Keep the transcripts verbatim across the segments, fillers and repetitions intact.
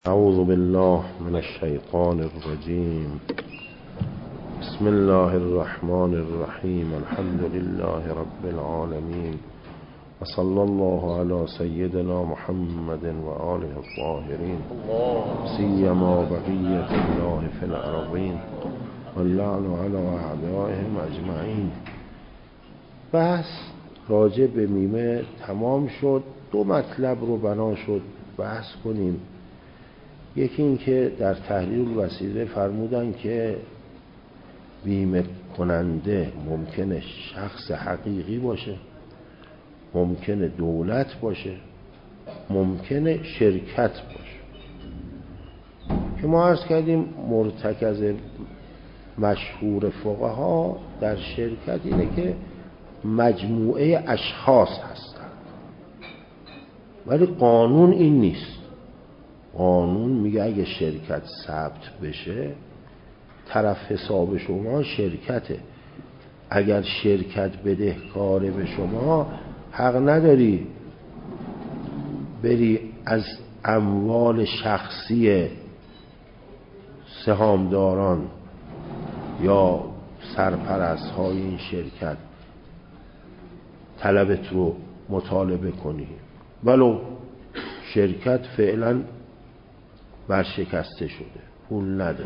اعوذ بالله من الشیطان الرجیم. بسم الله الرحمن الرحیم. الحمد لله رب العالمین و صلی الله علی سیدنا محمد و آله الطاهرین سیما بقیة الله فی الارضین واللعن علی اعدائهم اجمعین. بحث راجع به میمه تمام شد. دو مطلب رو بنا شد بحث کنیم. یکی این که در تحلیل الوسیله فرمودن که بیمه کننده ممکنه شخص حقیقی باشه، ممکنه دولت باشه، ممکنه شرکت باشه، که ما عرض کردیم مرتکز مشهور فقها در شرکت اینه که مجموعه اشخاص هستن، ولی قانون این نیست. قانون میگه اگه شرکت ثبت بشه طرف حساب شما شرکته. اگر شرکت بدهکاره به شما حق نداری بری از اموال شخصی سهامداران یا سرپرست های این شرکت طلبت رو مطالبه کنی، ولو شرکت فعلا ورشکسته شده، پول نداره،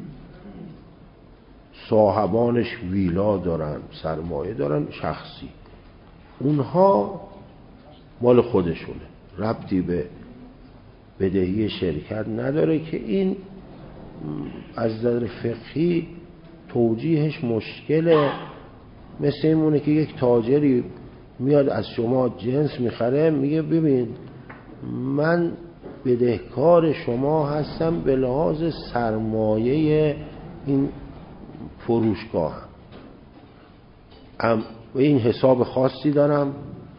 صاحبانش ویلا دارن، سرمایه دارن شخصی، اونها مال خودشونه، ربطی به بدهی شرکت نداره. که این از نظر فقهی توجیهش مشکله. مثل اینمونه که یک تاجری میاد از شما جنس میخره، میگه ببین من بدهکار شما هستم به لحاظ سرمایه این فروشگاه هم و این حساب خاصی دارم،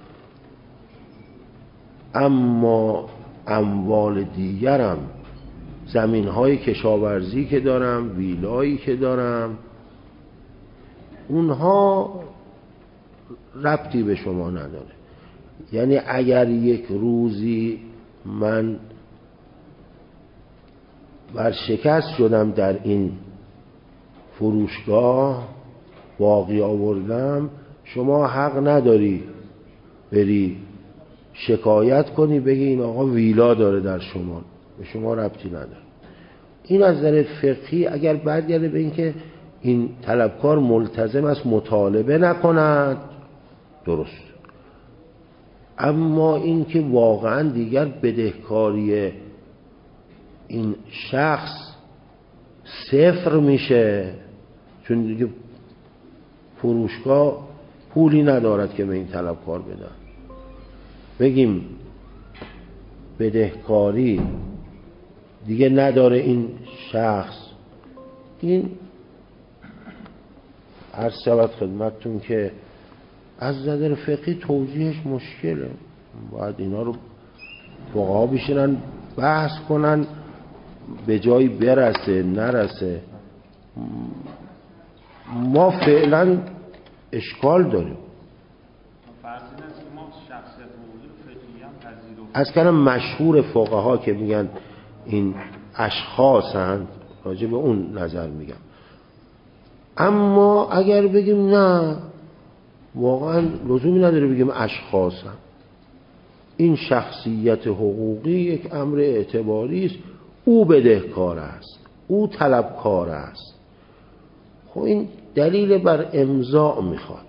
اما اموال دیگرم، زمین های کشاورزی که دارم، ویلایی که دارم، اونها ربطی به شما نداره. یعنی اگر یک روزی من ورشکست شدم در این فروشگاه، باقی آوردم، شما حق نداری بری شکایت کنی بگی این آقا ویلا داره در شما، به شما ربطی نداره. این از نظر فقهی اگر برگرده به این که این طلبکار ملتزم است مطالبه نکند، درست. اما این که واقعا دیگر بدهکاری این شخص صفر میشه، چون دیگه فروشگاه پولی ندارد که به این طلبکار بدن، بگیم بدهکاری دیگه نداره این شخص، این عرض شود خدمتتون که از نظر فقهی توجیهش مشکله. باید اینا رو فقها بشینن بحث کنن، به جایی برسه نرسه. ما فعلا اشکال داریم. از کنم مشهور فقها که میگن این اشخاص هستند، راجع به اون نظر میگم. اما اگر بگیم نه واقعا لزومی نداره بگیم اشخاص هم. این شخصیت حقوقی یک امر اعتباری است. او بدهکار است، او طلبکار است. خب این دلیل بر امضاء میخواد.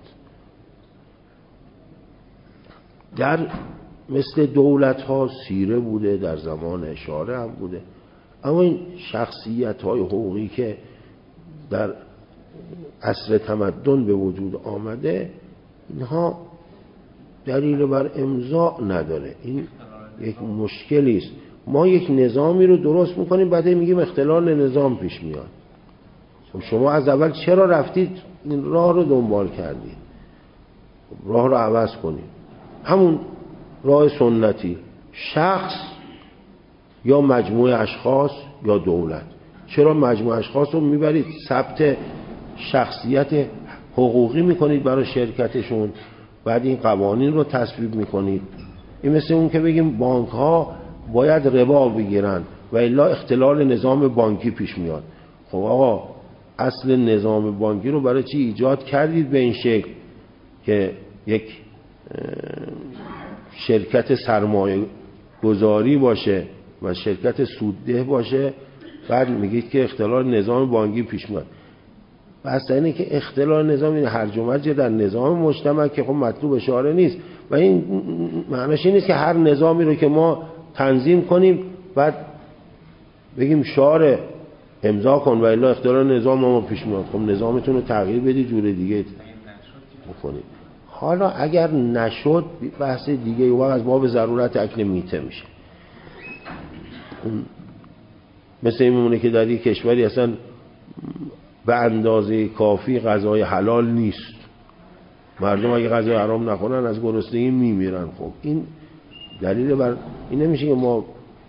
در مثل دولت ها سیره بوده، در زمان اشاره هم بوده، اما این شخصیت های حقوقی که در عصر تمدن به وجود آمده، اینها دلیل بر امضاء نداره. این یک مشکلی است. ما یک نظامی رو درست میکنیم بعد میگیم اختلال نظام پیش میاد. شما از اول چرا رفتید این راه رو دنبال کردید؟ راه رو عوض کنید. همون راه سنتی، شخص یا مجموعه اشخاص یا دولت. چرا مجموعه اشخاص رو میبرید ثبت شخصیت حقوقی میکنید برای شرکتشون، بعد این قوانین رو تصویب میکنید؟ این مثل اون که بگیم بانک ها باید ربا بگیرن، و الا اختلال نظام بانکی پیش میاد. خب آقا اصل نظام بانکی رو برای چی ایجاد کردید به این شکل که یک شرکت سرمایه گذاری باشه و شرکت سودده باشه، بعد میگید که اختلال نظام بانکی پیش میاد. بس اینه که اختلال نظام این هرج و مرج در نظام مجتمع که خب مطلوب شارع نیست و این معنیش این نیست که هر نظامی رو که ما تنظیم کنیم بعد بگیم شارع امضا کن و الا اختلال نظام ما پیش میاد. خب نظامتون رو تغییر بدید، جور دیگه بکنید. حالا اگر نشد بحث دیگه و از باب ضرورت اکل میته میشه. مثل این میمونه که در یک کشوری اصلا به اندازه کافی غذای حلال نیست، مردم اگه غذای حرام نخورن از گرسنگی میمیرن. خب این دلیل بر این نمیشه که ما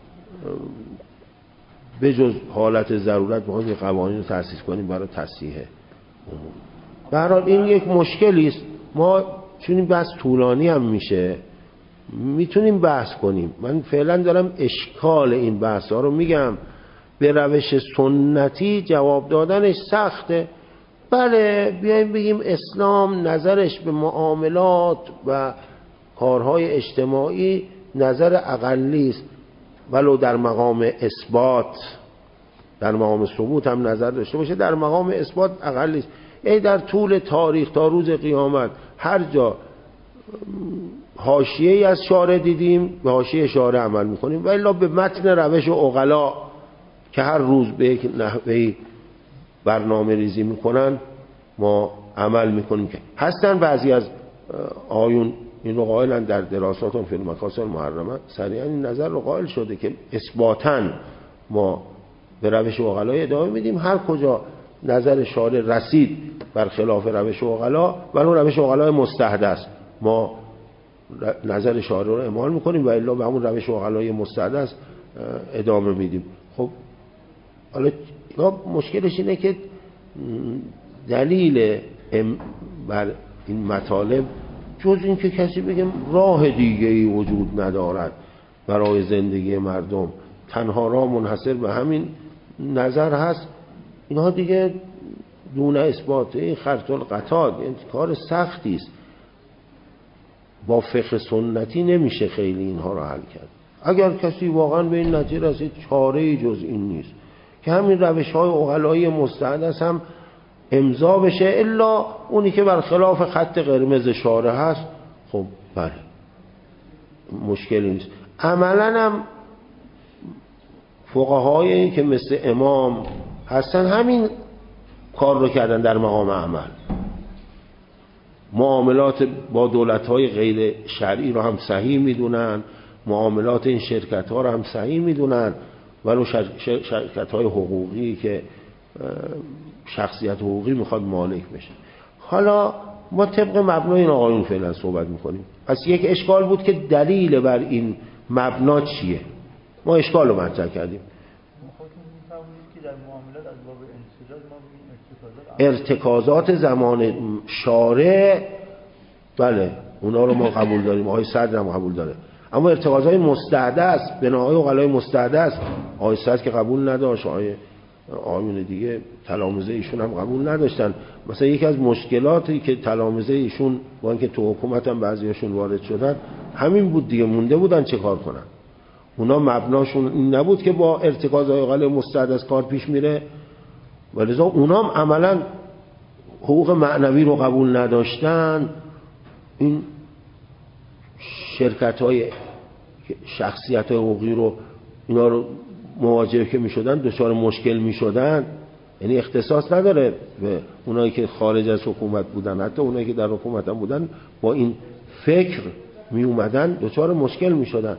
به جز حالت ضرورت بخوایم قوانین رو تأسیس کنیم برای تصحیح امور. به هر حال این یک مشکلی است. ما چون این بحث طولانی هم میشه میتونیم بحث کنیم. من فعلا دارم اشکال این بحث ها رو میگم. به روش سنتی جواب دادنش سخته. بله بیایم بگیم اسلام نظرش به معاملات و کارهای اجتماعی نظر اقلی است، ولو در مقام اثبات، در مقام ثبوت هم نظر داشته باشه، در مقام اثبات اقلی است. ای در طول تاریخ تا روز قیامت هر جا حاشیه‌ای از شارع دیدیم به حاشیه شارع عمل میکنیم و الا به متن روش عقلا که هر روز به یک نحوهی برنامه ریزی میکنن ما عمل میکنیم. که هستن بعضی از آیون این رو قائلن در دراساتون فی المکاسب المحرمه، صریحا این نظر رو قائل شده که اثباتاً ما به روش عقلا ادامه میدیم. هر کجا نظر شارع رسید برخلاف روش عقلا و اون روش عقلا مستحدث ما نظر شارع رو اعمال میکنیم و الا به همون روش عقلای مستحدث ادامه میدیم. خب حالا مشکلش اینه که دلیل بر این مطالب جز این که کسی بگه راه دیگه ای وجود ندارد برای زندگی مردم، تنها راه منحصر به همین نظر هست، اینها دیگه دون اثبات، این خرط القطاد، این کار سختی است. با فقه سنتی نمیشه خیلی اینها رو حل کرد. اگر کسی واقعا به این نتیجه رسید چاره‌ای جز این نیست که همین روش‌های عقلایی مستحدث هم امضا بشه، الا اونی که برخلاف خط قرمز شارع هست خب بله مشکلی نیست. عملاً هم فقهایی که مثل امام هستن همین کار رو کردن در مقام عمل. معاملات با دولت‌های غیر شرعی رو هم صحیح میدونن، معاملات این شرکت‌ها رو هم صحیح میدونن، ولو شرکت‌های حقوقی که شخصیت حقوقی میخواد مالک بشه. حالا ما طبق مبنای این آقایون فعلا صحبت میکنیم. پس یک اشکال بود که دلیل بر این مبنا چیه؟ ما اشکال رو مطرح کردیم. ارتکازات زمان شارع بله اونا رو ما قبول داریم، آقای صدر هم قبول داره، اما ارتکازات مستحدث بناهای عقلای مستحدث آقای صدر که قبول نداشت، آقای آیون دیگه تلامذه ایشون هم قبول نداشتن. مثلا یکی از مشکلاتی که تلامذه ایشون با اینکه تو حکومت هم بعضیاشون وارد شدن همین بود دیگه، مونده بودن چه کار کنن. اونا مبناشون این نبود که با ارتکازهای عقلای مستحدث کار پیش میره، ولذا اونا هم عملا حقوق معنوی رو قبول نداشتن. این شرکت های شخصیت های حقوقی رو اینا رو مواجه که می شدن دچار مشکل می شدن، یعنی اختصاص نداره به اونایی که خارج از حکومت بودن، حتی اونایی که در حکومت هم بودن با این فکر می اومدن دچار مشکل می شدن.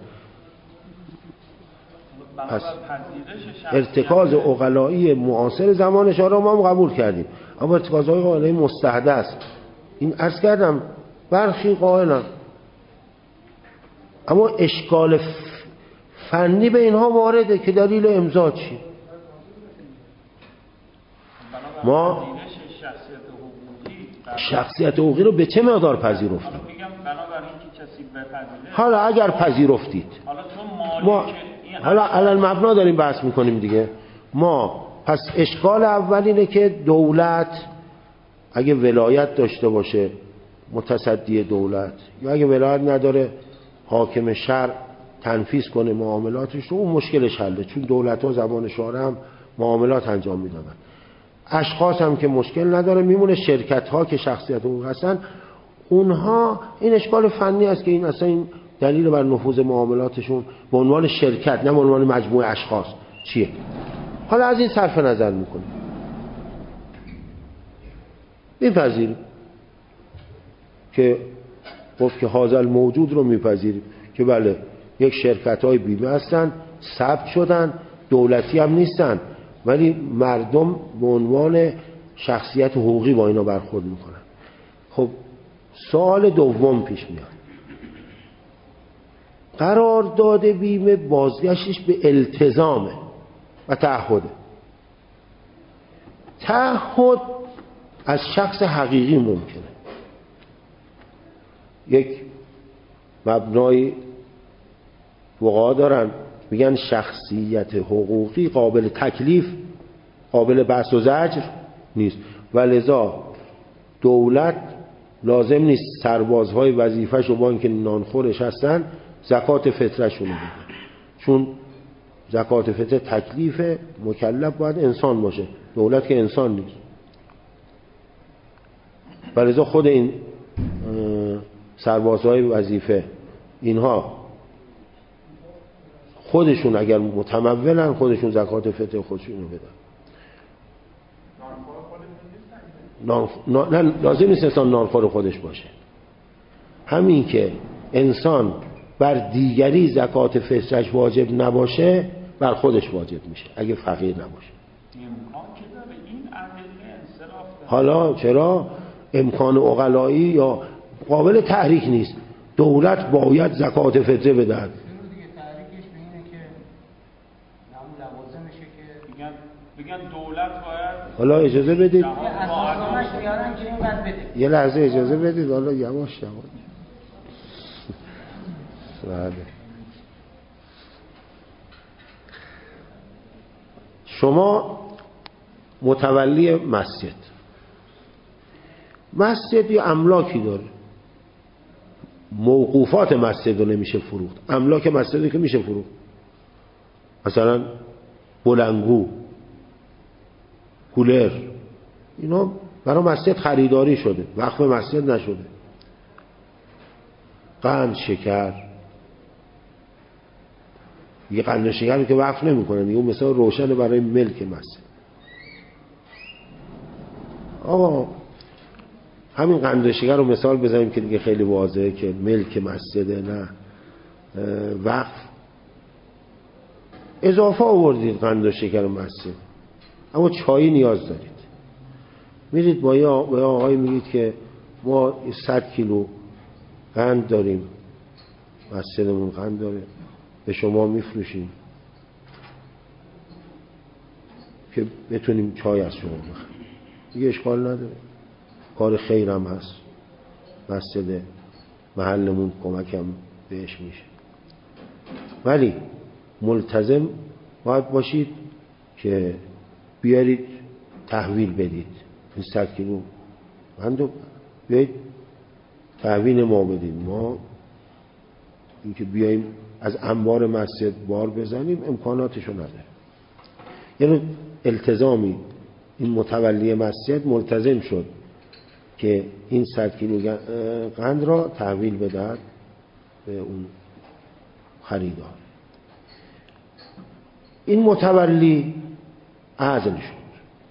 پس ارتکاز عقلایی معاصر زمان شارع ما هم قبول کردیم، اما ارتکازهای عقلایی مستحدث این عرض کردم برخی قائلن، اما اشکال فنی به اینها وارده که دلیل امضا چی؟ ما شخصیت حقوقی رو به چه مقدار پذیرفتیم؟ حالا اگر پذیرفتید حالا چون مالک حالا الان مبنا داریم بحث میکنیم دیگه. ما پس اشکال اول اینه که دولت اگه ولایت داشته باشه متصدی دولت، یا اگه ولایت نداره حاکم شرع تنفیذ کنه معاملاتش رو، اون مشکلش حله، چون دولت ها زمان شارع هم معاملات انجام میدادن. اشخاص هم که مشکل نداره، میمونه شرکت ها که شخصیت اون هستن، اونها این اشکال فنی است که این اصلا این دلیل بر نفوذ معاملاتشون به عنوان شرکت نه به عنوان مجموعه اشخاص چیه. حالا از این صرف نظر میکنیم، میپذیریم که گفت که حاضر موجود رو میپذیریم که بله یک شرکت های بیمه هستن، ثبت شدن، دولتی هم نیستن، ولی مردم به عنوان شخصیت حقوقی با اینا برخورد میکنن. خب سوال دوم پیش میاد، قرارداد بیمه بازگشتش به التزامه و تعهده. تعهد از شخص حقیقی ممکنه، یک مبنای فقها دارن میگن شخصیت حقوقی قابل تکلیف، قابل بحث و زجر نیست، و لذا دولت لازم نیست سربازهای وظیفه‌شو با اینکه نانخورش هستن زکات فطرشون رو بده، چون زکات فطر تکلیف مکلف باید انسان باشه، دولت که انسان نیست. و لذا خود این سربازهای وظیفه اینها خودشون اگر متمولن خودشون زکات فطر خودشون رو بدن. نان... نه لازم نیست انسان نانخور خودش باشه، همین که انسان بر دیگری زکات فطرش واجب نباشه بر خودش واجب میشه اگه فقیر نباشه. حالا چرا امکان عقلایی یا قابل تحریک نیست، دولت باید زکات فطر بدهد. بگن دولت باید، حالا اجازه بدید که یه لحظه اجازه بدید، حالا یواش یواش. شما متولی مسجد، مسجد یه املاکی داره، موقوفات مسجد رو نمیشه فروخت، املاک مسجد رو که میشه فروخت، مثلا بلنگو، کولر، اینا برای مسجد خریداری شده، وقف مسجد نشده. قند، شکر، یه قند و شکر که وقف نمی کنن دیگه، مثلا روشن برای ملک مسجد. آقا همین قند و شکر رو مثال بزنیم که دیگه خیلی واضحه که ملک مسجده، نه وقف. اضافه آوردید قند و شکر مسجد، اما چایی نیاز دارید، میرید با یه آقای میگید که ما صد کیلو قند داریم، مسجدمون قند داره، به شما میفروشیم که بتونیم چای از شما بخریم. دیگه اشکال نداره، کار خیرم هست، مسجد محلمون کمکم بهش میشه. ولی ملتزم باید باشید که بیارید تحویل بدید، این صد کیلو قندو بیایید تحویل ما بدید. ما اینکه بیاییم از انبار مسجد بار بزنیم امکاناتشو نداره. یعنی التزامی این متولی مسجد ملتزم شد که این صد کیلو قند را تحویل بدهد به اون خریدار. این متولی عزل شد،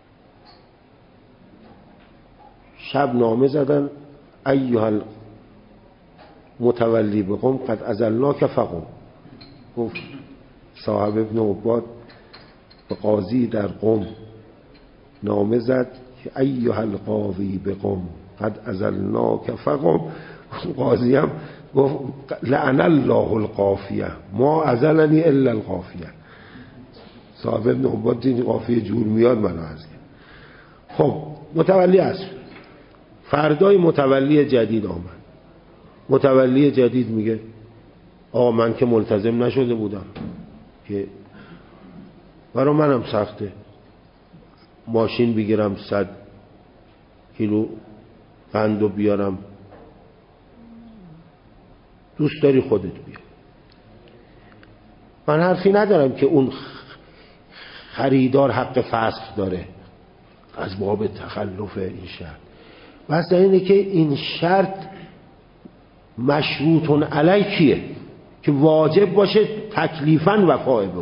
شب نامه زدن ایها متولی به قم قد ازلناک فقم. گفت صاحب ابن عباد به قاضی در قم نامه زد که ایها القاضی به قم قد ازلناک فقم. قاضی هم گفت لعن الله القافیه ما ازلنی الا القافیه. صاحب ابن عباد این قافیه جور میاد منو از. خب متولی هست، فردای متولی جدید آمد. متولی جدید میگه آقا من که ملتزم نشده بودم که برای منم سخته ماشین بگیرم صد کیلو قند و بیارم، دوست داری خودت بیار. من حرفی ندارم که اون خریدار حق فسخ داره از باب تخلف این شرط، بس اینه که این شرط مشروطون علی کیه که واجب باشه تکلیفاً وفای به اون.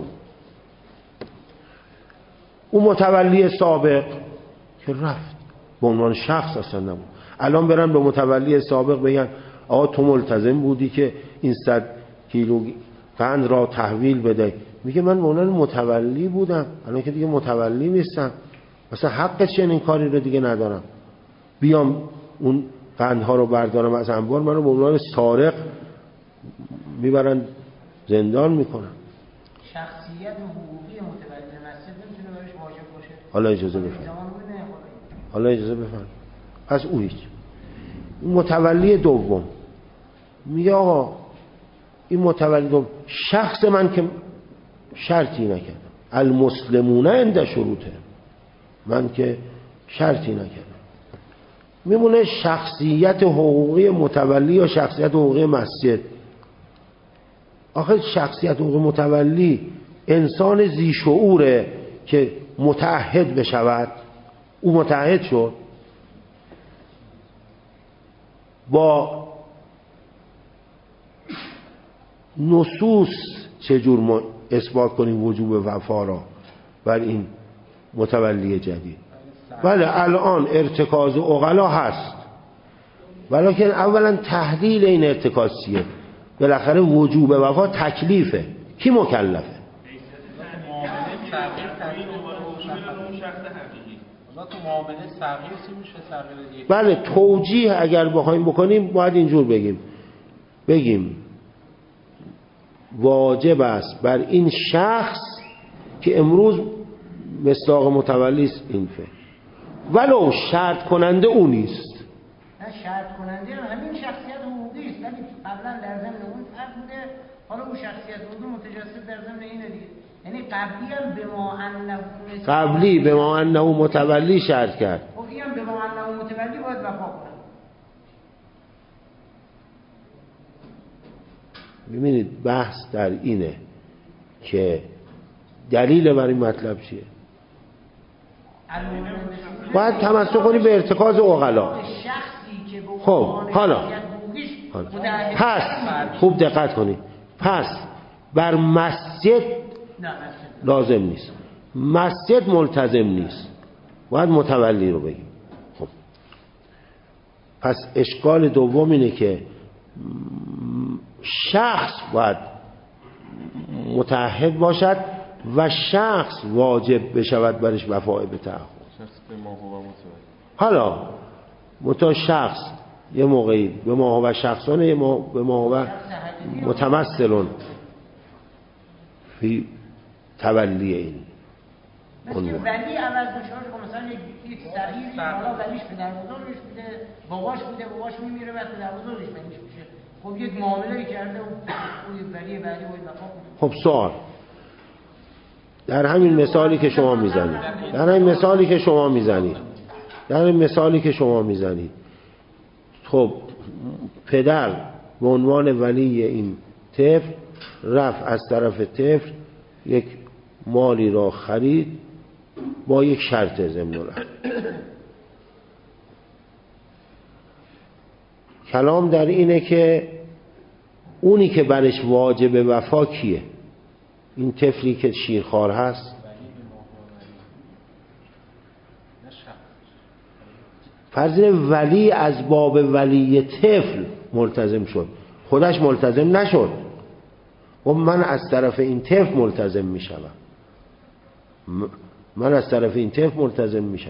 اون متولی سابق که رفت به عنوان شخص اصلا نبود، الان برن به متولی سابق بگن آقا تو ملتزم بودی که این صد کیلو قند را تحویل بده، میگه من به عنوان متولی بودم، الان که دیگه متولی نیستم، مثلا حق چنین کاری رو دیگه ندارم، بیام اون قندها رو بردارم از انبار، منو به عنوان سارق میبرن زندان میکنن. شخصیت حقوقی متولی مسجد نمیتونه برش واجب باشه. حالا اجازه بفرمایید. حالا اجازه بفرمایید. پس اون هیچ. متولی دوم میگه آقا این متولی دوم شخص من که شرطی نکردم، المسلمون عند شروطه، من که شرطی نکردم. میمونه شخصیت حقوقی متولی یا شخصیت حقوقی مسجد. آخه شخصیت حقوقی متولی انسان ذی شعوره که متعهد بشود، او متعهد شد با نصوص چجور ما اثبات کنیم وجوب وفا را بر این متولی جدید. بله الان ارتکاز عقلا هست، ولیکن اولا تحلیل این ارتکاز چیه؟ بالاخره وجوب وفا تکلیفه، کی مکلفه؟ بله توجیه اگر بخوایم بکنیم باید اینجور بگیم بگیم واجب است بر این شخص که امروز مصداق متولی است این فعل، ولو شرط کننده او نیست. نه شرط کننده همین شخصیت حقوقی است، ولی قبلا در ضمن اون فرق بوده، حالا اون شخصیت حقوقی متجسد در ضمن اینه دیگه. یعنی قبلی هم به ما انه قبلی به ما انه متولی شرط کرد، خب این هم به ما انه متولی باید وفا کنه. ببینید بحث در اینه که دلیل بر این مطلب چیه؟ باید تمسک کنی به ارتکاز عقلا. خب حالا پس خوب دقت کنی، پس بر مسجد لازم نیست، مسجد ملتزم نیست، باید متولی رو بگیم. خب پس اشکال دوم اینه که شخص باید متعهد باشد و شخص واجب بشود برش وفای به تعهد. حالا متا شخص یه موقعی به ما و شخصانه، یه ما به ما و متمثلون فی تولی این مثل ولی عوض بشه، مثلا یک صغیری حالا ولیش پدر بزرگش بوده، باباش بوده، باباش میمیره و پدر بزرگش ولیش میشه، خب یک معامله کرده و اون ولی بعدی باید وفا کنه. خب سوال در همین مثالی که شما میزنید در همین مثالی که شما میزنید در همین مثالی که شما میزنید خب پدر به عنوان ولی این طفل رفت از طرف طفل یک مالی را خرید با یک شرط ضمن رفت. کلام در اینه که اونی که برش واجب وفا کیه؟ این طفلی که شیرخوار هست؟ فرض ولی از باب ولی طفل ملتزم شد، خودش ملتزم نشد و من از طرف این طفل ملتزم میشم، من از طرف این طفل ملتزم میشم.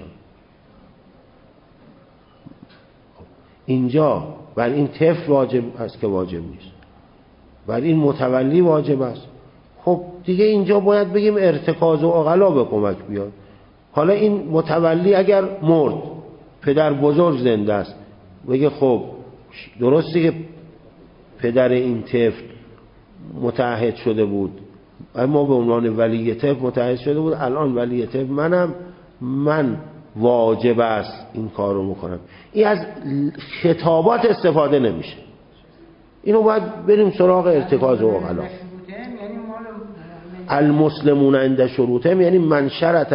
اینجا بر این طفل واجب است که واجب نیست، بر این متولی واجب است. خب دیگه اینجا باید بگیم ارتکاز و عقلا به کمک بیاد. حالا این متولی اگر مرد پدر بزرگ زنده است، بگه خب درسته که پدر این طفل متعهد شده بود ما به عنوان ولی طب متعهد شده بود، الان ولی طب منم، من واجب است این کار رو میکنم. این از خطابات استفاده نمیشه، اینو باید بریم سراغ ارتکاز و عقلا. المسلمون عند شروطهم یعنی من شرط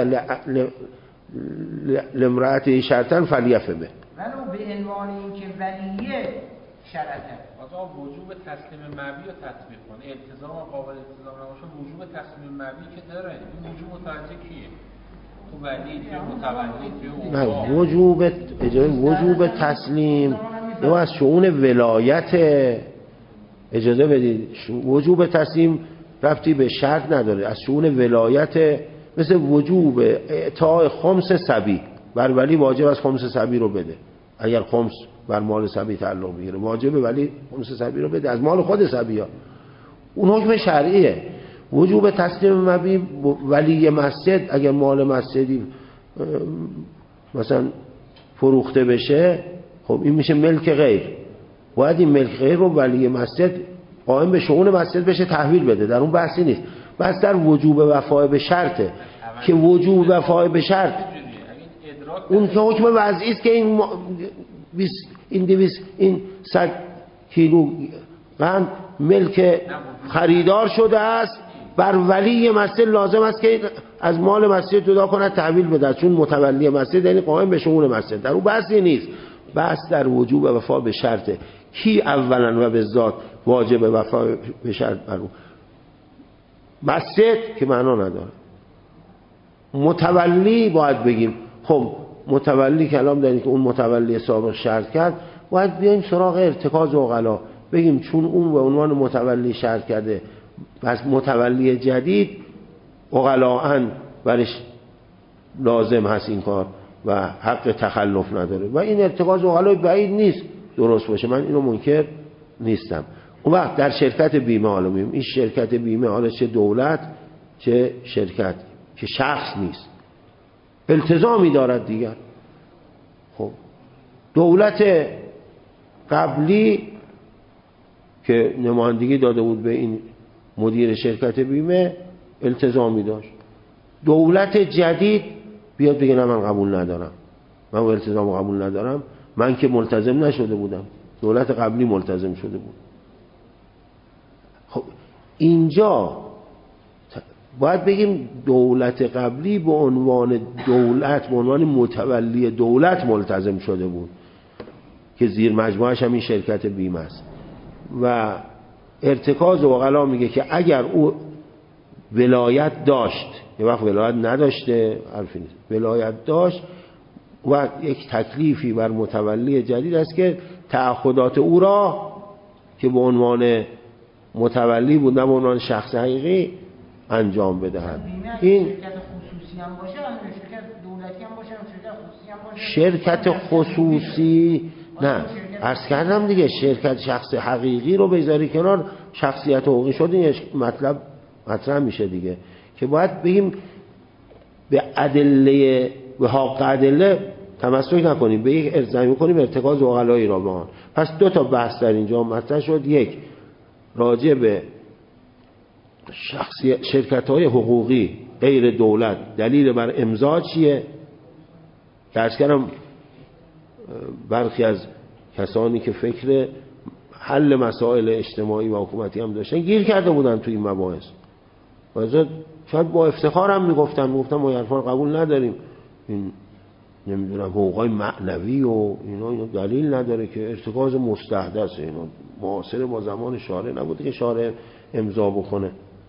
لامرأته شرطا فلیفه به، ولو به عنوان اینکه ولیه شرطه. آقا وجوب تسلیم مبی رو تطبیق کنه، التزام قابل التزام نباشه، وجوب تسلیم مبی که داره. این وجوب متوجه کیه؟ تو ولی، تو متولی، تو نه وجوب اجازه وجوب تسلیم یا از شؤون ولایت. اجازه بدید، وجوب تسلیم ربطی به شرط نداره، از شؤون ولایت. مثل وجوب اعطاء خمس صبی، بر ولی واجب از خمس صبی رو بده. اگر خمس بر مال صبی تعلق میگیره واجبه ولی خمس صبی رو بده از مال خود صبی‌ها. اون حکم شرعیه. وجوب تسلیم مبی ولی مسجد، اگر مال مسجدی مثلا فروخته بشه، خب این میشه ملک غیر. باید این ملک غیر رو ولی مسجد قائم به شؤون مسجد بشه تحویل بده، در اون بحثی نیست. بس در وجوب وفای به شرطه که وجوب وفای به شرط اون که حکم وضعی است که این این دویست این صد کیلو قند ملک خریدار شده است، بر ولی مسجد لازم است که از مال مسجد جدا کنه تحویل بده، چون متولی مسجد یعنی قائم به شؤون مسجد. در اون بحثی نیست، بحث در وجوب وفا به شرطه. کی اولا و به ذات واجب وفا به شرط بر اون؟ مسجد که معنا نداره. متولی باید بگیم خب متولی کلام داریم که اون متولی سابق شرط کرد، باید بیایم سراغ ارتکاز عقلا بگیم چون اون به عنوان متولی شرط کرده، پس متولی جدید عقلاً برش لازم هست این کار و حق تخلف نداره و این ارتکاز عقلا بعید نیست درست باشه، من اینو منکر نیستم. اون وقت در شرکت بیمه حالا میگیم این شرکت بیمه حالا چه دولت چه شرکت که شخص نیست التزامی دارد دیگر. خب دولت قبلی که نمایندگی داده بود به این مدیر شرکت بیمه التزامی داشت، دولت جدید بیاد بگه نه من قبول ندارم، من التزام قبول ندارم، من که ملتزم نشده بودم، دولت قبلی ملتزم شده بود. خب اینجا باید بگیم دولت قبلی به عنوان دولت به عنوان متولی دولت ملتزم شده بود که زیر مجموعش هم این شرکت بیمه است و ارتکاز عقلا میگه که اگر او ولایت داشت، یه وقت ولایت نداشته حرفی نیست، ولایت داشت و یک تکلیفی بر متولی جدید است که تعهدات او را که به عنوان متولی بود نه به عنوان شخص حقیقی انجام بدهد. این شرکت خصوصی هم باشه، شرکت دولتی هم باشه، شرکت خصوصی هم باشه. شرکت خصوصی نه عرض کردم دیگه، شرکت شخص حقیقی رو بذاری کنار، شخصیت حقوقی شد این مطلب مطرح میشه دیگه که باید بگیم به ادله به حق ادله تمسک نکنیم، به یک ارزامی کنیم ارتکاز عقلایی را به آن. پس دو تا بحث در اینجا مطرح شد، یک راجع به شخصی شرکت‌های حقوقی غیر دولت دلیل بر امضا چیه، درس کردم برخی از کسانی که فکر حل مسائل اجتماعی و حکومتی هم داشتن گیر کرده بودن تو این مباحث و شاید با افتخار هم میگفتن میگفتن ما حرفا قبول نداریم، این نمیدونم حقوقای معنوی و اینا اینا دلیل نداره که ارتکاز مستحدثه، اینا معاصر با زمان شارع نبوده که شارع امضا بکنه.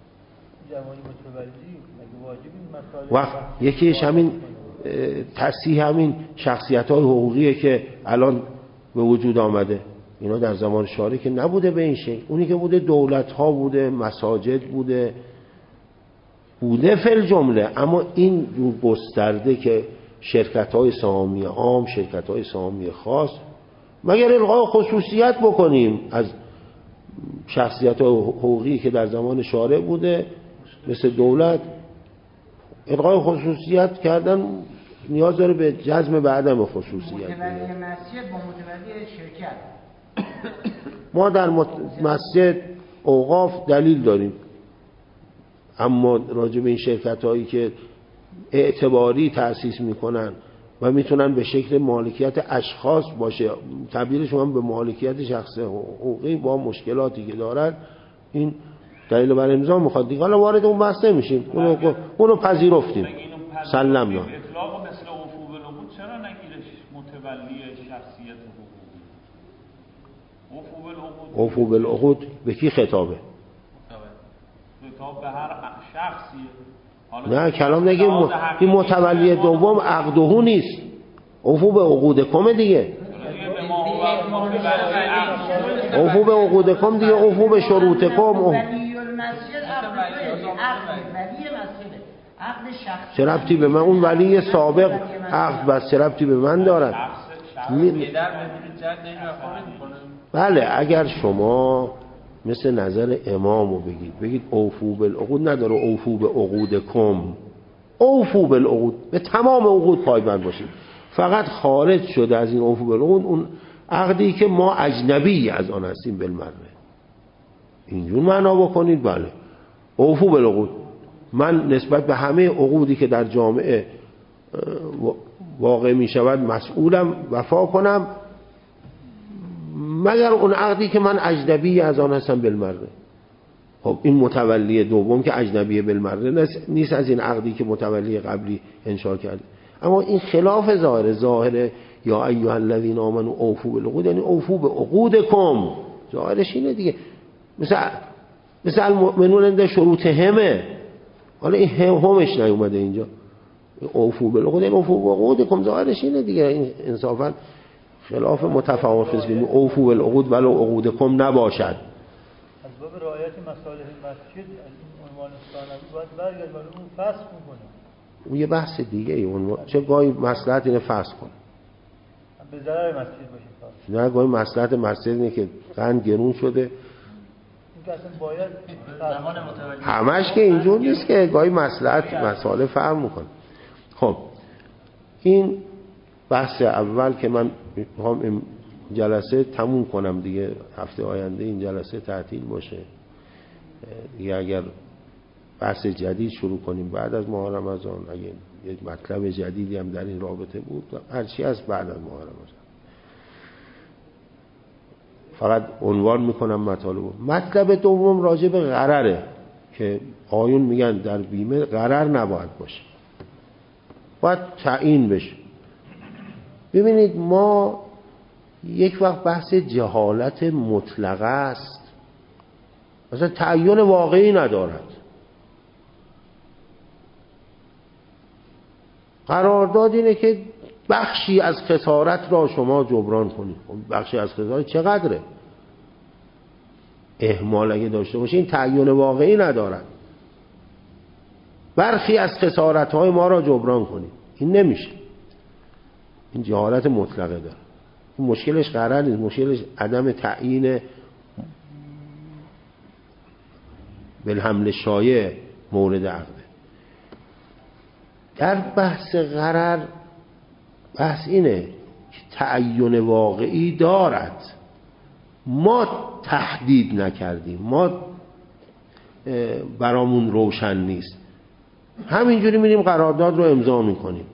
وقت یکیش همین تصحیح همین شخصیت‌های حقوقیه که الان به وجود آمده، اینا در زمان شارع که نبوده به این شکل، اونی که بوده دولت‌ها بوده، مساجد بوده بوده فل جمله، اما این رو گسترده که شرکت‌های سهامی عام، شرکت‌های سهامی خاص، مگر الغای خصوصیت بکنیم از شخصیت‌های حقوقی که در زمان شارع بوده مثل دولت، الغای خصوصیت کردن نیاز داره به جزم به عدم خصوصیت. متولی مسجد با متولی شرکت ما در مسجد اوقاف دلیل داریم، اما راجع به این شرکت هایی که اعتباری تأسیس میکنن و میتونن به شکل مالکیت اشخاص باشه، تبدیلشون هم به مالکیت شخص حقوقی با مشکلاتی که دارن، این دلیل بر امضا میخواد دیگه. حالا وارد اون بحث نمیشیم، اونو اونو پذیرفتیم، سلام نه. اطلاق مثل عفو بالعقود چرا نگیرش متولی شخصیت حقوقی؟ عفو بالعقود به کی خطابه؟ خطاب به هر شخصیه. نه کلام نگیم این متولی دوم عقدهو نیست، عفو به عقودکم دیگه، عفو به عقودکم دیگه، عفو به شروطکم. چه ربطی به من اون ولی سابق عقد بس چه ربطی به من دارد؟ می... بله اگر شما مثل نظر امامو بگید بگید اوفو بالعقود نداره، اوفو به عقودکم، اوفو بالعقود به تمام عقود پایبند باشید. فقط خارج شده از این اوفو بالعقود اون عقدی که ما اجنبی از آن هستیم بالمره، اینجور معنا بکنید. بله اوفو بالعقود، من نسبت به همه عقودی که در جامعه واقع می شود مسئولم وفا کنم، مگر اون عقدی که من اجنبی از آن هستم بالمره. خب این متولی دوم که اجنبی بالمره نیست از این عقدی که متولی قبلی انشاء کرده. اما این خلاف ظاهر ظاهر یا ایها الذین آمنوا اوفوا بالعقود، یعنی اوفوا به عقودکم، ظاهرش اینه دیگه. مثل مثل المؤمنون عند شروطهمه، حالا این همش نیومده اینجا، اوفوا بالعقود یعنی اوفوا به عقودکم، ظاهرش اینه دیگه. این انصافا خلاف متفاوت است، یعنی اوفوا بالعقود ولو عقودکم نباشد. از باب رعایت مصالح مسجد عنوان ثانوی باید برگرد ولی اون فسخ میکنه، اون یه بحث دیگه ای. اون چه گاهی مصلحت اینه فسخ کنه به ضرر مسجد باشه، نه گاهی مصلحت مسجد اینه که قند گرون شده، این که اصلا باید همش که اینجور نیست که گاهی مصلحت مسائل فرق میکنه. خب این بحث اول که من میخوام این جلسه تموم کنم دیگه، هفته آینده این جلسه تعطیل باشه دیگه. اگر بحث جدید شروع کنیم بعد از ماه رمضان، اگه یک مطلب جدیدی هم در این رابطه بود، هرچی از بعد از ماه رمضان. فقط عنوان میکنم مطالب. مطلب دوم راجع به غرره که آیون میگن در بیمه غرر نباید باشه، باید تعیین بشه. ببینید ما یک وقت بحث جهالت مطلقه است، مثلا تعیین واقعی ندارد. قرارداد اینه که بخشی از خسارت را شما جبران کنید. بخشی از خسارت چقدره؟ اهمال اگه داشته باشه این تعیین واقعی ندارد. برخی از خسارت های ما را جبران کنید، این نمیشه. این جهالت مطلقه داره. این مشکلش قرار نیست، مشکلش عدم تعیین بالحمل شایع مورد عقده. در بحث غرر بحث اینه که تعیین واقعی دارد، ما تحدید نکردیم، ما برامون روشن نیست، همینجوری میریم قرارداد رو امضا میکنیم.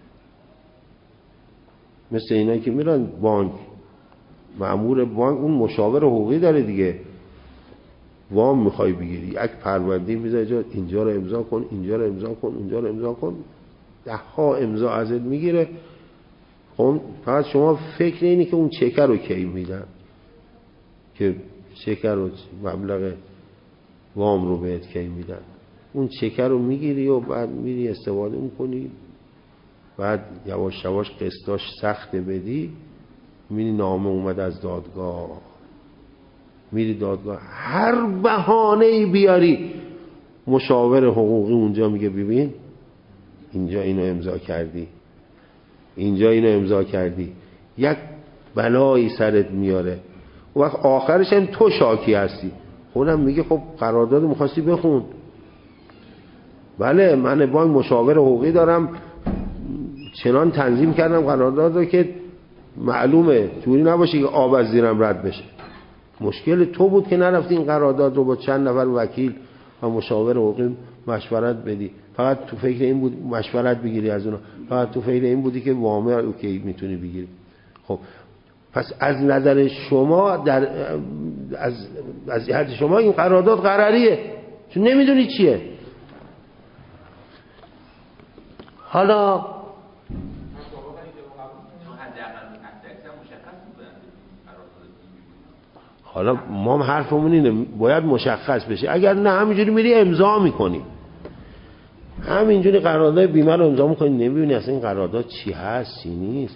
مثل اینایی که میرن بانک، مأمور بانک اون مشاور حقوقی داره دیگه، وام میخوای بگیری یک پرونده میذاره اینجا رو امضا کن، اینجا رو امضا کن، اینجا رو امضا کن، ده ها امضا ازت میگیره. خب فقط شما فکر اینی که اون چکر رو کی میدن، که چکر رو مبلغ وام رو بهت کی میدن، اون چکر رو میگیری و بعد میری استفاده میکنی، بعد یواش یواش قسطاش سخت بدی، میری نامه اومد از دادگاه، میری دادگاه، هر بهانه‌ای بیاری مشاور حقوقی اونجا میگه ببین اینجا اینو امضا کردی، اینجا اینو امضا کردی، یک بلایی سرت میاره. و وقت آخرش هم تو شاکی هستی. خودم میگه خب قرارداد میخواستی بخون. بله من با مشاور حقوقی دارم، چنان تنظیم کردم قرارداد رو که معلومه جوری نباشه که آب از زیرم رد بشه. مشکل تو بود که نرفتی این قرارداد رو با چند نفر وکیل و مشاور حقوقی مشورت بدی، فقط تو فکر این بود مشورت بگیری از اونا، فقط تو فکر این بودی که وام اوکی میتونی بگیری. خب پس از نظر شما در از از جهت شما این قرارداد ضرریه، چون نمیدونی چیه. حالا حالا ما هم حرفمون اینه باید مشخص بشه، اگر نه همینجوری میری امضا میکنی، همینجوری قرارداد بیمه رو امضا میکنی، نمیبینی اصلا این قرارداد چی هست چی نیست.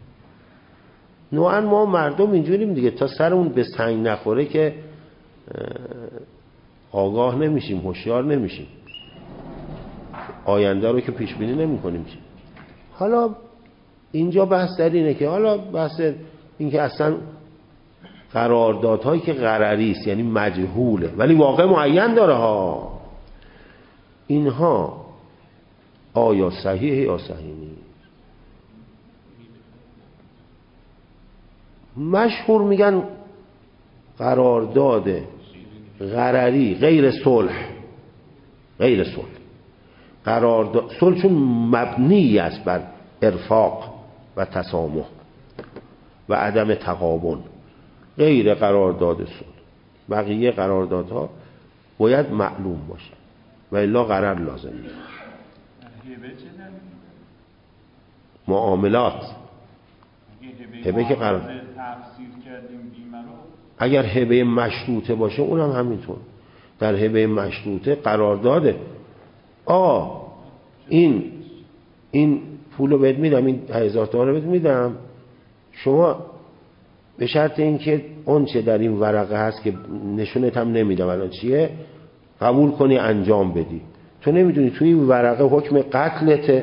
نوعا ما مردم اینجوریم دیگه، تا سرمون به سنگ نخوره که آگاه نمیشیم، هوشیار نمیشیم، آینده رو که پیش بینی نمیکنیم. حالا اینجا بحث در اینه که حالا بحث این که اصلا قراردادهایی که غرری است یعنی مجهوله ولی واقع معین داره ها، اینها آیا صحیحه یا صحیح نیست؟ مشهور میگن قرارداد غرری غیر صلح، غیر صلح. قرارداد صلح چون مبنی است بر ارفاق و تسامح و عدم تقابن، غیر قرارداد صلح. بقیه قراردادها باید معلوم باشه و الا قرار لازم نیست. معاملات هبه که قرار اگر هبه مشروطه باشه اونم همینطور. در هبه مشروطه قرارداده آقا این این پولو بهت میدم، این هزار تومان رو بهت میدم، شما به شرط اینکه اون چه در این ورقه هست که نشونت هم نمیدم الان چیه قبول کنی انجام بدی. تو نمیدونی توی این ورقه حکم قتلته،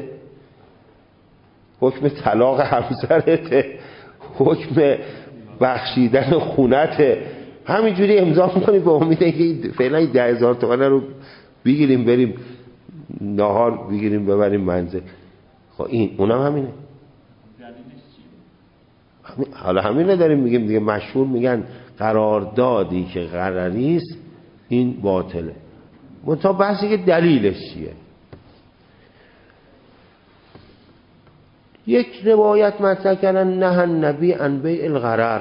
حکم طلاق همسرته، حکم بخشیدن خونته، همینجوری امضا میکنی به امید اینکه فعلا این ده هزار تومان رو بگیریم بریم نهار بگیریم ببریم منزل. خب این اونم همینه. حالا همینه داریم میگیم دیگه. مشهور میگن قراردادی که غرری است این باطله. منتها بحثی که دلیلش چیه؟ یک روایت مطرح کردن نه النبی عن بیع الغرر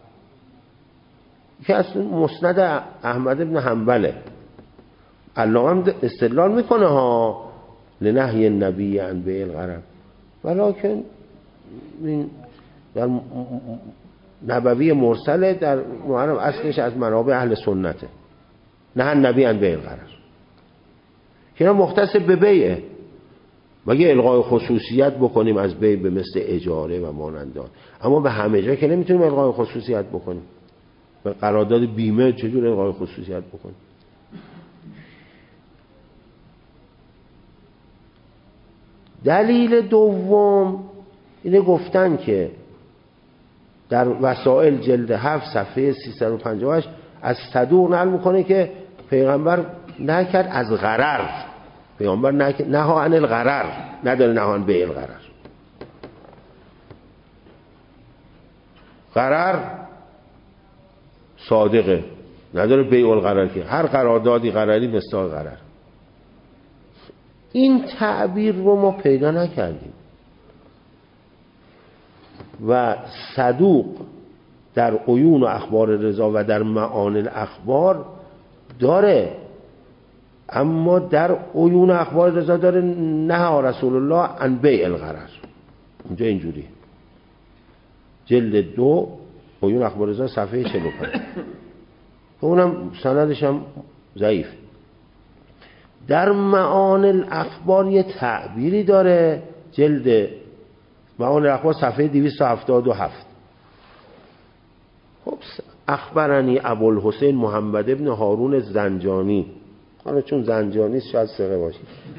که اصلا مسند احمد بن حنبله. علامه هم استدلال میکنه ها لنهی النبی عن بیع الغرر، ولکن این در نبوی مرسله، در معرف اصلش از منابع اهل سنته. نه النبی عن بیع الغرر که مختص به بیعه، مگه الغای خصوصیت بکنیم از بیع به مثل اجاره و مانندان، اما به همه جا که نمیتونیم الغای خصوصیت بکنیم. به قرارداد بیمه چجور الغای خصوصیت بکنیم؟ دلیل دوم اینه گفتن که در وسائل جلد هفت صفحه سیصد و پنجاه و هشت از صدوق نقل میکنه که پیغمبر نکرد از غرر، پیغمبر نها عن الغرر، نداره نها عن بیع الغرر. غرر صادقه، نداره بیع الغرر، که هر قراردادی غرری مثل غرر. این تعبیر رو ما پیدا نکردیم و صدوق در عیون و اخبار رضا و در معانی الاخبار داره، اما در عیون اخبار رضا داره نه رسول الله عن بیع الغرر. اونجا اینجوری جلد دو عیون اخبار رضا صفحه چهل و پنج، اونم سندش هم ضعیف. در معانی الاخبار یه تعبیری داره، جلد معانی الاخبار صفحه دویست و هفتاد و هفت. خب اخبرنی ابوالحسین محمد ابن هارون زنجانی، حالا چون زنجانی شاید ثقه باشه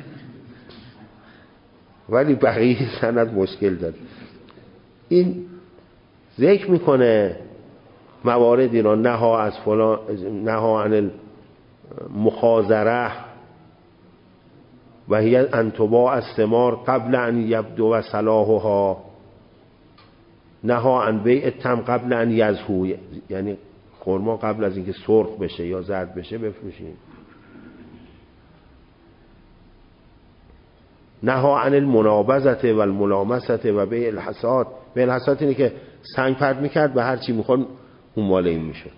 ولی بقیه سند مشکل داره. این ذکر میکنه مواردی را نها از فلان، نها عن المخازره و هی انتباع از ثمار قبل ان یبدو و صلاحها، نها عن بیع تم قبل ان یزهو، یعنی خرما قبل از اینکه سرخ بشه یا زرد بشه بفروشیم. نها عن المنابذه و الملامسه و بیع الحصاد. بیع الحصاد اینه که سنگ پرت میکرد به هر چی میخوان اون مال این میشه.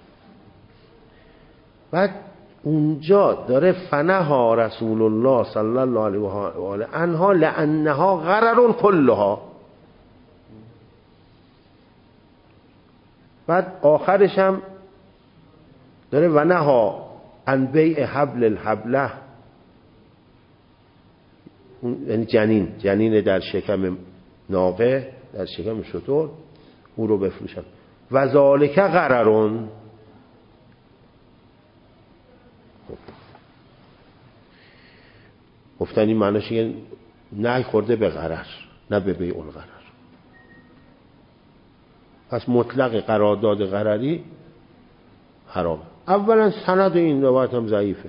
بعد اونجا داره فنها رسول الله صلی الله علیه و آله عنها لانها غرر کلها. بعد آخرش هم داره و نها عن بیع حبل الحبله، یعنی جنین جنین در شکم ناقه، در شکم شتر، او رو بفروشن. و ذالک غررون. گفتن این معناش اینه نه خورده به غرر، نه به بیع الغرر. پس مطلق قرارداد غرری حرام. اولا سند این روایت هم ضعیفه،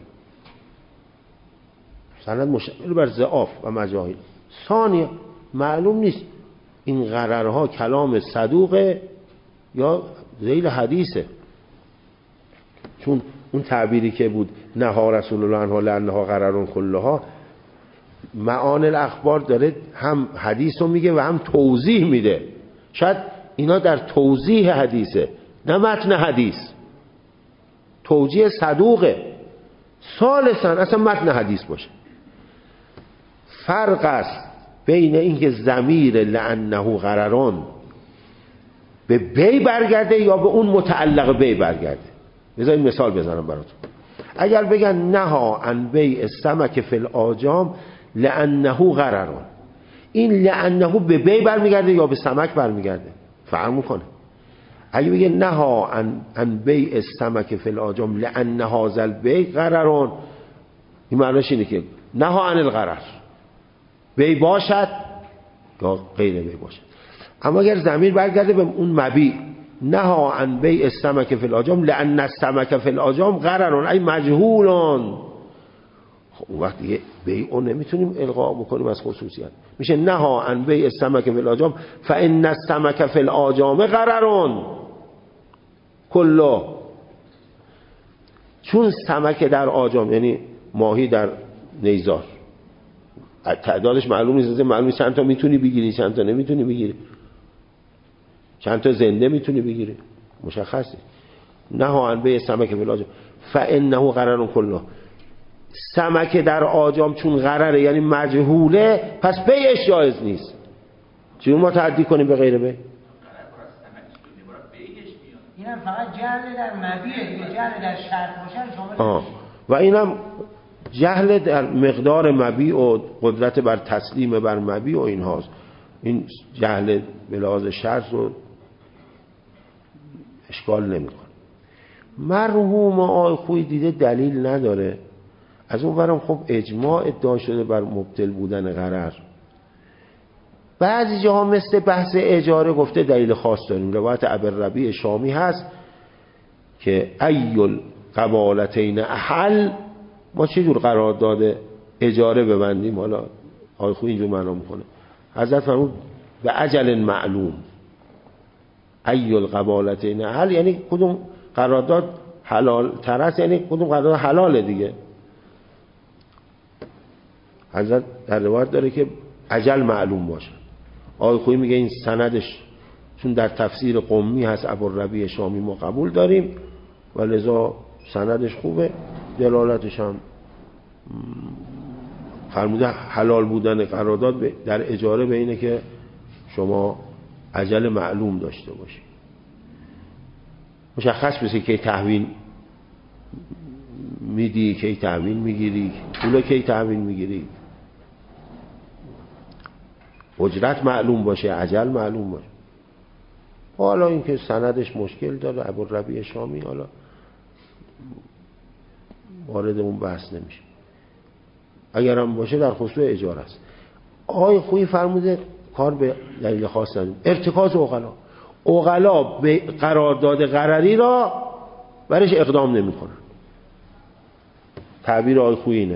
سند مشتمل بر ضعاف و مجاهیل. ثانیا معلوم نیست این غررها کلام صدوقه یا ذیل حدیثه، چون اون تعبیری که بود نها رسول الله عنها لانها غررون کلها، معانی الاخبار داره هم حدیث رو میگه و هم توضیح میده. شاید اینا در توضیح حدیثه نه متن حدیث، توجیه صدوقه. ثالثاً اصلا متن حدیث باشه. فرق است بین اینکه ضمیر لانه غررون به بی برگرده یا به اون متعلق بی برگرده. بذارید مثال بزنم براتون. اگر بگن نها عن بیع السمک فی الآجام لانه غررون، این لانه به بی برمیگرده یا به سمک برمیگرده؟ فرق میکنه. اگه بگه نها عن عن بیع السمک فی الآجام لان هذا البیع غررون، این معنیش اینه که نها عن الغرر، بی باشد یا غیر بی باشد. اما اگر ضمیر برگرده به اون مبیع، نها عن بیع السمک فی الآجام لان السمک فی الآجام غررون ای مجهولون، خب اون وقت دیگه بیع نمیتونیم الغا بکنیم از خصوصیت. میشه نها عن بیع السمک فی الآجام فان السمک فی الآجام غررون کله. چون سمک در آجام یعنی ماهی در نیزار تعدادش معلوم نیست، معلوم نیست چند تا میتونی بگیری چند تا نمیتونی بگیری، چند تا زنده میتونی بگیری، مشخصه. نها عن بیع السمک فی الآجام فانه غررون کله. سمک در آجام چون غرره یعنی مجهوله، پس بیعش جایز نیست. چون ما تعدی کنیم به غیر بیع؟ اینم فقط جهل در مبیعه دیگه، جهل در شرط باشه شامل میشه. و اینم جهل در مقدار مبیع و قدرت بر تسلیم بر مبیع و این هاست. این جهل به لحاظ شرط رو اشکال نمی‌کنه. مرحوم آقای خویی دیده دلیل نداره. از اون برم خب اجماع ادعا شده بر مبطل بودن غرر. بعضی جاها مثل بحث اجاره گفته دلیل خاص داریم. روایت ابوالربیع شامی هست که ایل قبالتین احل، ما چه جور قرارداد اجاره ببندیم؟ حالا آقای خویی اینجور معنا میکنه. حضرت فرمود به اجل معلوم. ایل قبالتین احل یعنی کدوم قرارداد حلال تر است، یعنی کدوم قرارداد حلاله دیگه. حضرت در روایت داره که اجل معلوم باشه. آقای خویی میگه این سندش چون در تفسیر قمی هست ابوالربیع شامی ما قبول داریم و لذا سندش خوبه، دلالتش هم فرموده حلال بودن قرارداد در اجاره به اینه که شما اجل معلوم داشته باشید. مشخص بشه که تحویل میدی، کی تحویل میگیری، پول کی تحویل میگیری، اجرت معلوم باشه، اجل معلوم باشه. حالا اینکه سندش مشکل داره ابوالربیع شامی، حالا وارد اون بحث نمیشه. اگر هم باشه در خصوص اجاره است. آقای خویی فرموده کار به دلیل خاص نداریم. ارتکاز عقلا، عقلا به قرارداد غرری را برش اقدام نمیکنن. تعبیر آقای خویی اینه.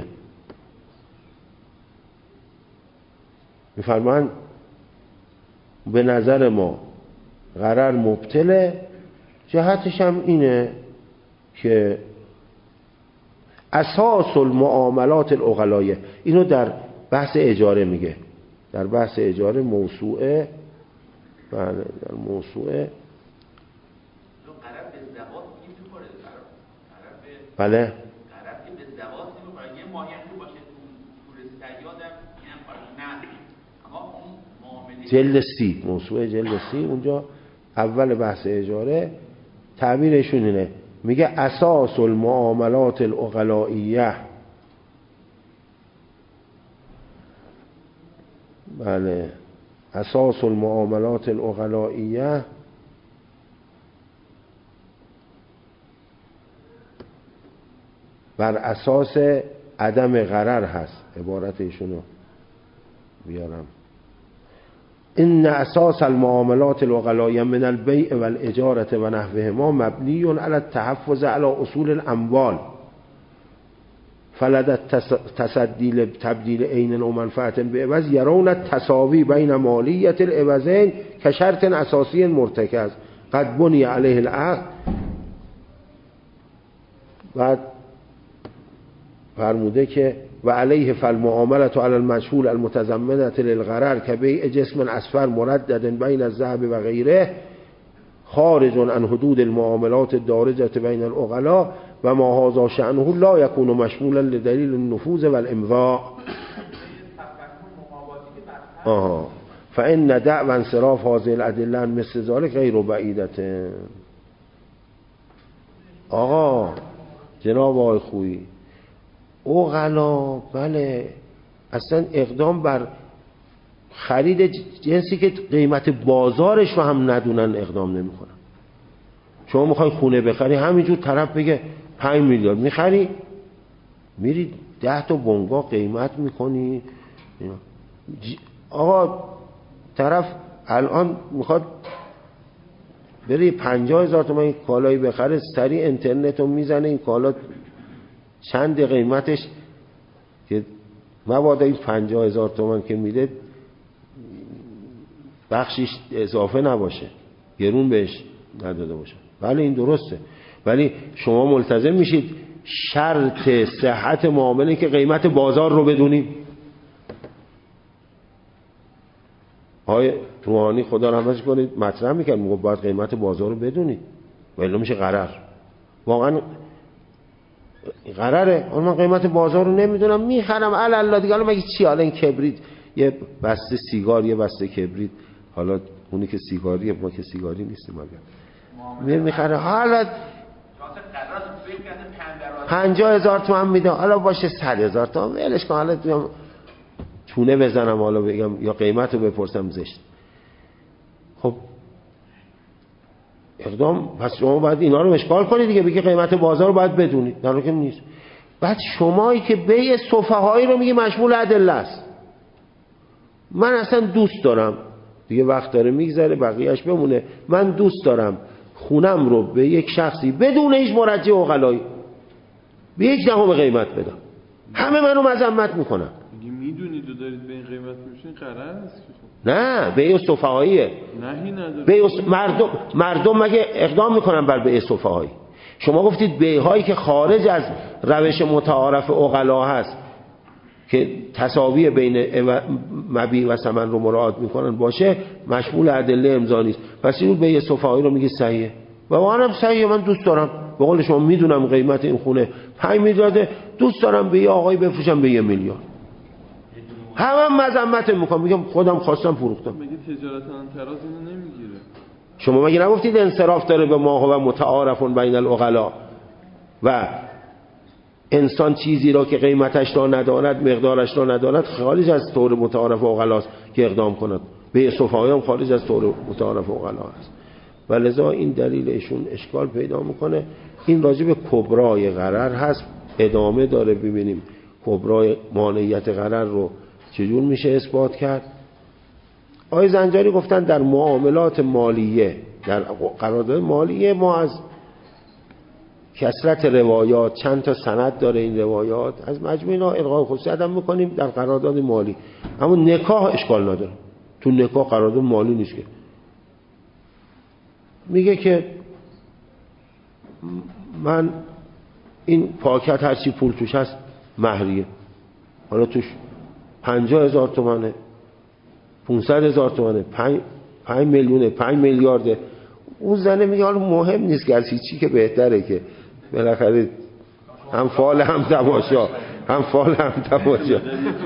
میفرمان به نظر ما غرر مبطله، جهتش هم اینه که اساس المعاملات العقلایه، اینو در بحث اجاره میگه، در بحث اجاره موسوعه، بله در موسوعه بله جلد سی، موسوعه جلد سی، اونجا اول بحث اجاره تعبیرشون اینه، میگه اساس المعاملات العقلائیه، بله اساس المعاملات العقلائیه بر اساس عدم غرر هست. عبارت ایشونو بیارم، ان اساس المعاملات العقلائیه من البیع و الاجاره و نحوهما مبنی علی التحفظ علی اصول الاموال فلد تصدی تبدیل عین و منفعت بعوض یرون التساوی بین مالیه العوضین کشرط اساسی مرتکز قد بنی علیه العقد. بعد فرموده که و علیه فالمعاملة علی المجهول المتضمنة للغرر که بیع جسم اصفر مردد بین الذهب و غیره خارج عن حدود المعاملات الدارجة بین العقلاء و ما هذا شأنه لا يكون مشمولا لدلیل النفوذ والامضاء. آها فإن دعوى انصراف هذه الأدلة مثل ذلك غیر بعیدة. آقا جناب آقای خویی، عقلا بله اصلا اقدام بر خرید جنسی که قیمت بازارش رو هم ندونن اقدام نمی کنن. شما میخوای خونه بخری، همینجور طرف بگه پنج میلیارد میخری، میری ده تا بنگاه قیمت میکنی. آقا طرف الان میخواد بری پنجاه هزار تومن این کالایی بخره، سریع اینترنت رو میزنه این کالا چند قیمتش که مبادا این پنجاه هزار تومن که میده بخشش اضافه نباشه، گرون بهش نداده باشه. بله این درسته، ولی شما ملتزم میشید شرط صحت معامله که قیمت بازار رو بدونیم. آقای روحانی خدا رحمتش کنید مطرح میکرد، میگه باید قیمت بازار رو بدونید ولی میشه غرر. واقعا غرره، اون من قیمت بازار رو نمیدونم میخرم الله دیگه. حالا مگه چی؟ حالا این کبریت یه بسته سیگار یه بسته کبریت، حالا اونی که سیگاریه ما که سیگاری نیستیم مگر میخره، حالا پنجاه هزار تومن میده، حالا باشه صد هزار تومن ولش کن، حالا تو چونه بزنم حالا بگم یا قیمت رو بپرسم زشت. خب اقدام پس شما باید اینا رو اشکال کنید دیگه، بگی قیمت بازار رو باید بدونید، در حالی که نیست. بعد شمایی که بیع سفهایی رو میگی مشمول ادله است. من اصلا دوست دارم دیگه، وقت داره میگذره بقیهش بمونه، من دوست دارم خونم رو به یک شخصی بدون هیچ مرجع عقلایی به یک دهم قیمت بدم، همه منو مذمت میکنن. میگی میدونید و دارید به این قیمت میشین قرار نیست. نه بیع سفهاییه، نهی نداره. بیع مردم مردم مگه اقدام میکنن بر بیع سفهایی؟ شما گفتید بیع‌هایی که خارج از روش متعارف عقلا هست که تساوی بین مبیع و ثمن رو مراعات میکنن باشه مشمول ادله امضا نیست. پس این بیع سفهایی رو میگه صحیحه و واقعا هم صحیحه. من دوست دارم به قول شما میدونم قیمت این خونه پنج میلیارده، دوست دارم به یه آقایی بفروشم به یه میلیارد، همه مذمت میکنم، میگم خودم خواستم فروختم. میگه تجارت انتراز اینو نمیگیره. شما مگه نگفتید انصراف داره به ما و متعارف بین العقلا و انسان چیزی را که قیمتش را نداند مقدارش را نداند خارج از طور متعارف عقلاست که اقدام کند. به سفهایی هم خارج از طور متعارف عقلا است و لذا این دلیل ایشون اشکال پیدا میکنه. این راجع به کبرای غرر هست، ادامه داره ببینیم کبرای مانعیت غرر رو چجور میشه اثبات کرد. آقای زنجانی گفتن در معاملات مالیه، در قرارداد مالیه ما از کثرت روایات، چند تا سند داره این روایات، از مجموع اینا الغای خصوصیت هم میکنیم در قرارداد مالی. اما نکاح اشکال نداره، تو نکاح قرارداد مالی نیست که. میگه که من این پاکت هرچی پول توش هست مهریه، حالا توش پنجاه هزار تومنه، پونصد هزار تومنه، پنج پنج میلیونه، پنج میلیارده. اون زنه میگه حالا مهم نیست که از هیچی که بهتره که بالاخره هم فال هم تماشا، هم فال هم تماشا.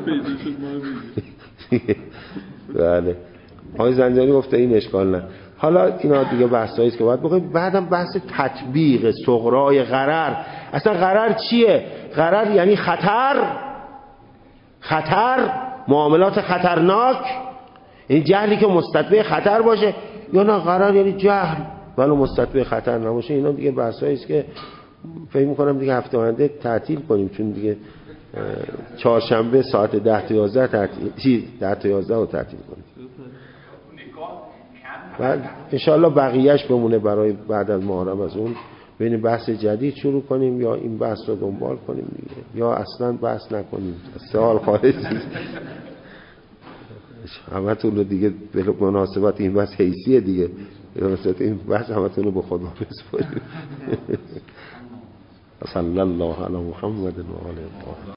بله آقای زنجانی گفته این اشکال نه. حالا اینا دیگه بحثایی است که باید بگیم. بعدم بحث تطبیق صغرای غرر. اصلا غرر چیه؟ غرر یعنی خطر، خطر، معاملات خطرناک، یعنی جهلی که مستتبع خطر باشه، یا نه غرر یعنی جهل ولی مستتبع خطر نباشه. اینا دیگه بحثایی است که فکر می‌کنم دیگه هفته آینده تعطیل کنیم، چون دیگه چهارشنبه ساعت ده تا یازده تعطیل، چی ده تا یازده رو تعطیل کنیم. بعد انشاءالله بقیهش بمونه برای بعد از محرم. از اون ببینیم بحث جدید شروع کنیم یا این بحث رو دنبال کنیم دیگه، یا اصلا بحث نکنیم، سوال خارجی. همتون رو دیگه به مناسبت این بحث حیثیه دیگه، به مناسبت این بحث همتون رو به خدا بسپاریم. صلی الله علی محمد و آله.